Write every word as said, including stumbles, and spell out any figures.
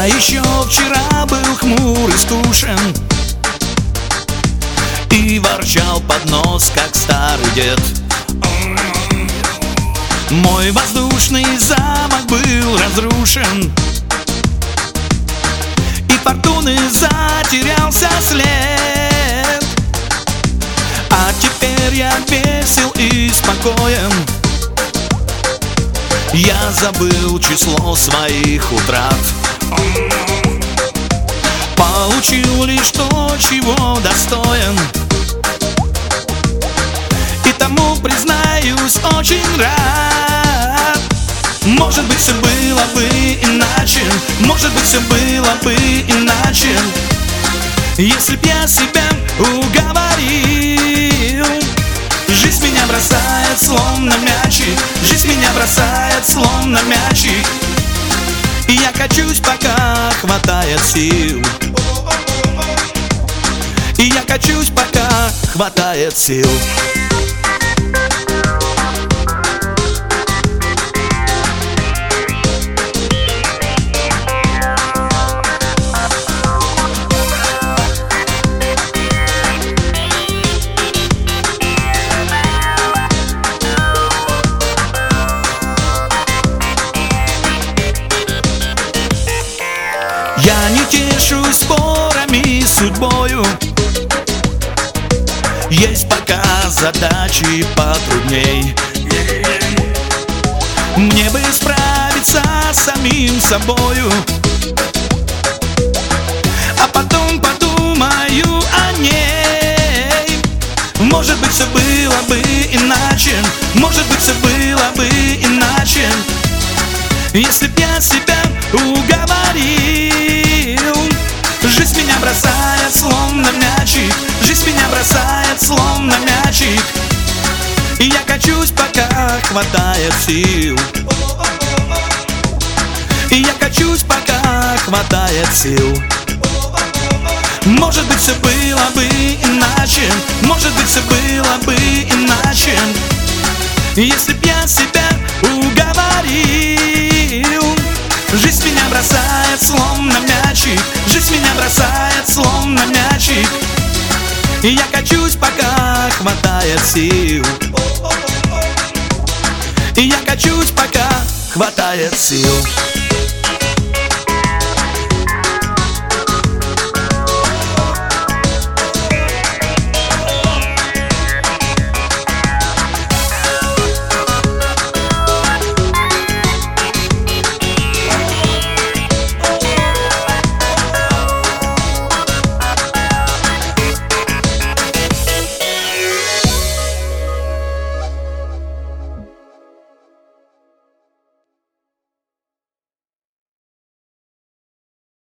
еще вчера был хмур и скучен и ворчал под нос, как старый дед. Мой воздушный замок был разрушен, и фортуны затерялся след. А теперь я весел и спокоен, я забыл число своих утрат. Получил лишь то, чего достоин, и тому, признаюсь, очень рад. Может быть, все было бы иначе, может быть, все было бы иначе, если б я себя уговорил. Жизнь меня бросает словно мячик, жизнь меня бросает словно мячик, и я качусь, пока хватает сил. И я качусь, пока хватает сил. Я не тешусь спорами с судьбою, есть пока задачи потрудней. Мне бы справиться с самим собою, а потом подумаю о ней. Может быть, все было бы иначе, может быть, все было бы иначе, если б я себя уговорил. Жизнь меня бросает словно мячик, жизнь меня бросает словно мячик, и я качусь, пока хватает сил. И я качусь, пока хватает сил. Может быть, все было бы иначе, может быть, все было бы иначе, если б я себя уговорил. Жизнь меня бросает словно мячик, жизнь меня бросает словно мячик, и я качусь, пока хватает сил. И я качусь, пока хватает сил.